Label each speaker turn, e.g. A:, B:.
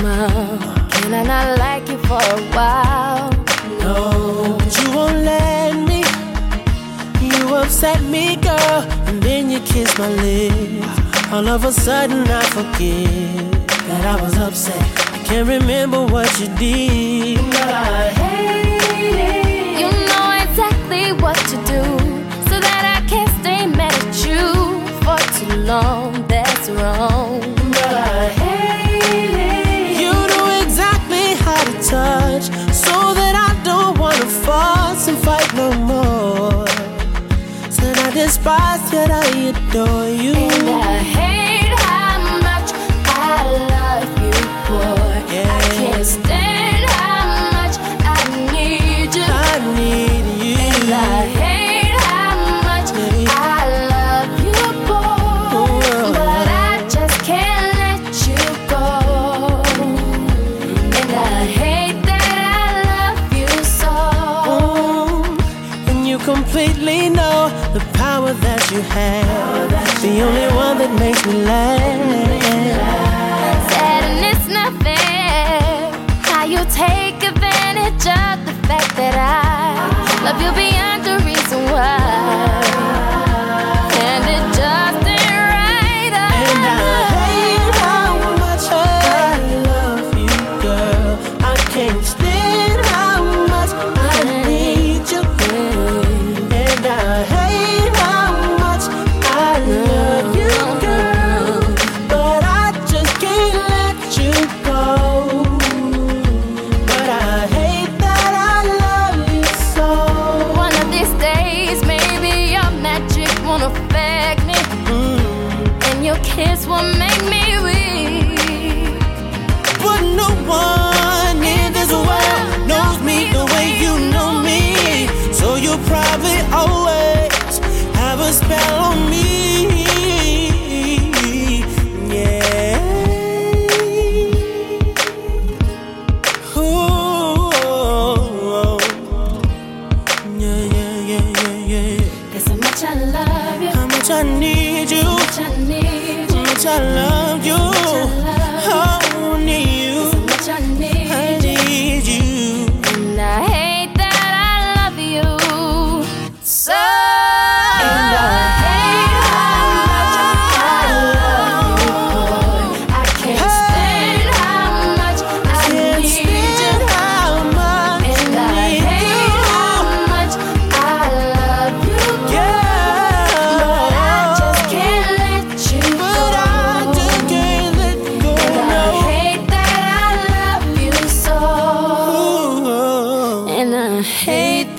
A: Can I not like you for a while?
B: No, but you won't let me. You upset me, girl, and then you kiss my lips. All of a sudden I forget that I was upset. I can't remember what you did, but I hate it.
A: You know exactly what to do, so that I can't stay mad at you for too long. That's wrong,
B: but I hate it. You know exactly how to touch, so that I don't wanna fuss and fight no more. Said I despise, yet I adore you.
A: And I hate how much I love you, boy.
B: Yeah.
A: I can't stand how much I need you.
B: I need you.
A: And I hate how much I love you, boy. But I just can't let you go. And I hate that I love you so.
B: And you completely know the power that you have. The only one that makes me laugh.
A: Said and it's not fair how you take advantage of the fact that I love you beyond the reason why. And it just ain't right.
B: And I hate how much I love you, girl. I can't stand how much I need you. And I hate how much I love you, girl. But I just can't let you go. But I hate that I love you so.
A: One of these days, maybe your magic won't affect me, and your kiss will make me weak.
B: But no one in this world knows me the way you know me. So you'll probably always have a spell on me. Yeah. Ooh. Yeah, yeah, yeah, yeah, yeah.
A: That's how much I love you.
B: How much I need you.
A: How much I need you.
B: How much I love you. Oh, I need you.
A: That's how much I need
B: I
A: you.
B: need you.
A: And I hate that I love you so.
B: And I
A: hate how much I love you, boy. I can't stand how much I
B: can't
A: need you.
B: stand how much
A: And I
B: need
A: hate
B: you.
A: how much I love you,
B: Yeah.
A: but I just can't let you
B: But
A: go.
B: I just can't let go.
A: And I
B: No.
A: hate that I love you so.
B: Ooh.
A: And I hate